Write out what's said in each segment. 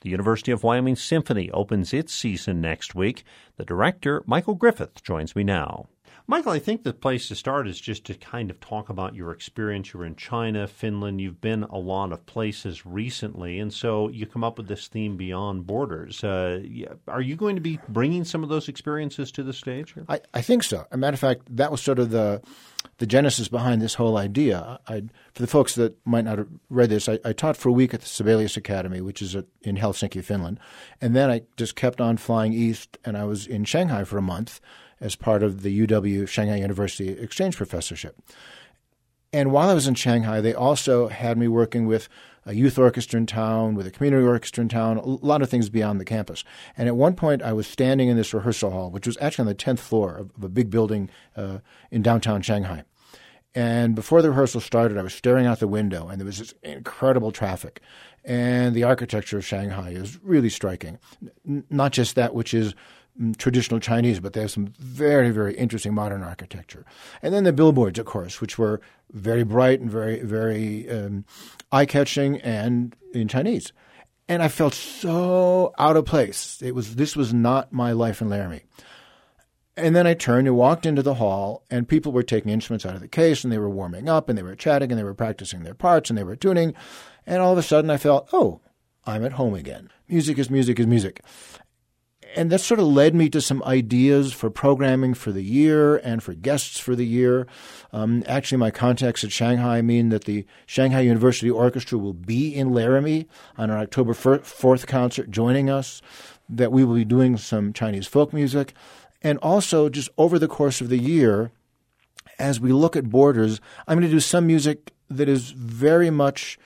The University of Wyoming Symphony opens its season next week. The director, Michael Griffith, joins me now. Michael, I think the place to start is just to kind of talk about your experience. You were in China, Finland. You've been a lot of places recently, and so you come up with this theme beyond borders. Are you going to be bringing some of those experiences to the stage here? I think so. As a matter of fact, that was sort of the genesis behind this whole idea. For the folks that might not have read this, I taught for a week at the Sibelius Academy, which is in Helsinki, Finland. And then I just kept on flying east, and I was in Shanghai for a month as part of the UW Shanghai University Exchange Professorship. And while I was in Shanghai, they also had me working with a youth orchestra in town, with a community orchestra in town, a lot of things beyond the campus. And at one point, I was standing in this rehearsal hall, which was actually on the 10th floor of a big building in downtown Shanghai. And before the rehearsal started, I was staring out the window, and there was this incredible traffic. And the architecture of Shanghai is really striking. Not just that which is traditional Chinese, but they have some very, very interesting modern architecture. And then the billboards, of course, which were very bright and very, very eye-catching and in Chinese. And I felt so out of place. This was not my life in Laramie. And then I turned and walked into the hall, and people were taking instruments out of the case, and they were warming up, and they were chatting, and they were practicing their parts, and they were tuning. And all of a sudden I felt, oh, I'm at home again. Music is music is music. And that sort of led me to some ideas for programming for the year and for guests for the year. Actually, my contacts at Shanghai mean that the Shanghai University Orchestra will be in Laramie on our October 4th concert joining us, that we will be doing some Chinese folk music. And also, just over the course of the year, as we look at borders, I'm going to do some music that is very much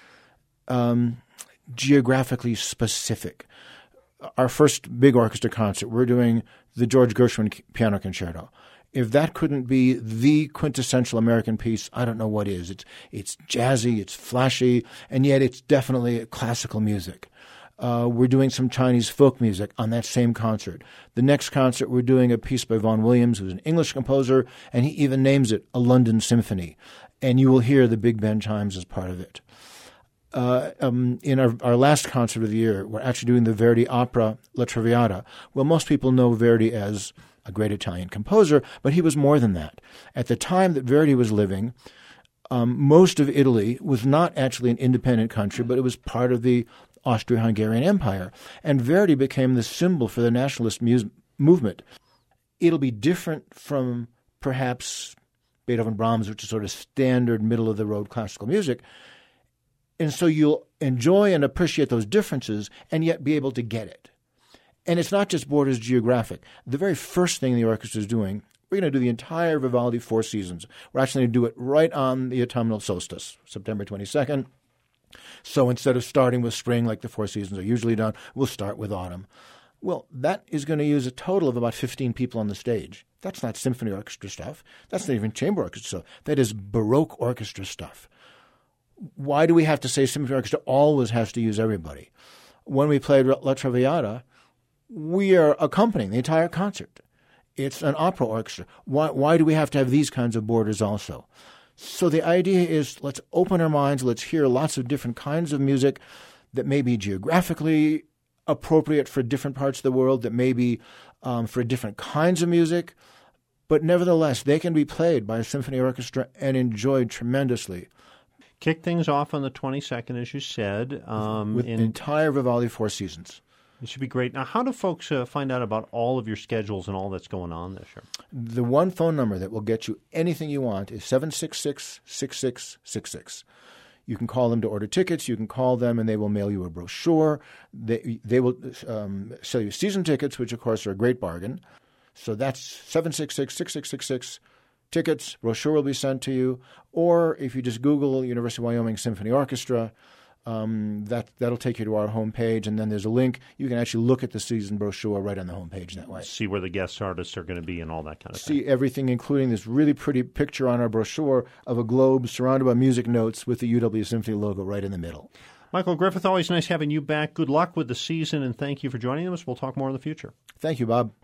geographically specific. Our first big orchestra concert, we're doing the George Gershwin Piano Concerto. If that couldn't be the quintessential American piece, I don't know what is. It's jazzy, it's flashy, and yet it's definitely classical music. We're doing some Chinese folk music on that same concert. The next concert, we're doing a piece by Vaughan Williams, who's an English composer, and he even names it a London Symphony. And you will hear the Big Ben chimes as part of it. In our last concert of the year, we're actually doing the Verdi opera La Traviata. Well, most people know Verdi as a great Italian composer, but he was more than that. At the time that Verdi was living, most of Italy was not actually an independent country, but it was part of the Austro-Hungarian Empire. And Verdi became the symbol for the nationalist movement. It'll be different from perhaps Beethoven, Brahms, which is sort of standard middle-of-the-road classical music. And so you'll enjoy and appreciate those differences and yet be able to get it. And it's not just borders geographic. The very first thing the orchestra is doing, we're going to do the entire Vivaldi Four Seasons. We're actually going to do it right on the autumnal solstice, September 22nd. So instead of starting with spring like the Four Seasons are usually done, we'll start with autumn. Well, that is going to use a total of about 15 people on the stage. That's not symphony orchestra stuff. That's not even chamber orchestra stuff. That is Baroque orchestra stuff. Why do we have to say symphony orchestra always has to use everybody? When we played La Traviata, we are accompanying the entire concert. It's an opera orchestra. Why do we have to have these kinds of borders also? So the idea is let's open our minds, let's hear lots of different kinds of music that may be geographically appropriate for different parts of the world, that may be for different kinds of music, but nevertheless, they can be played by a symphony orchestra and enjoyed tremendously. Kick things off on the 22nd, as you said. With the entire Vivaldi Four Seasons. It should be great. Now, how do folks find out about all of your schedules and all that's going on this year? The one phone number that will get you anything you want is 766-6666. You can call them to order tickets. You can call them, and they will mail you a brochure. They will sell you season tickets, which, of course, are a great bargain. So that's 766-6666. Tickets, brochure will be sent to you. Or if you just Google University of Wyoming Symphony Orchestra, that'll take you to our homepage, and then there's a link. You can actually look at the season brochure right on the homepage that way. See where the guest artists are going to be and all that kind of thing. See everything, including this really pretty picture on our brochure of a globe surrounded by music notes with the UW Symphony logo right in the middle. Michael Griffith, always nice having you back. Good luck with the season, and thank you for joining us. We'll talk more in the future. Thank you, Bob.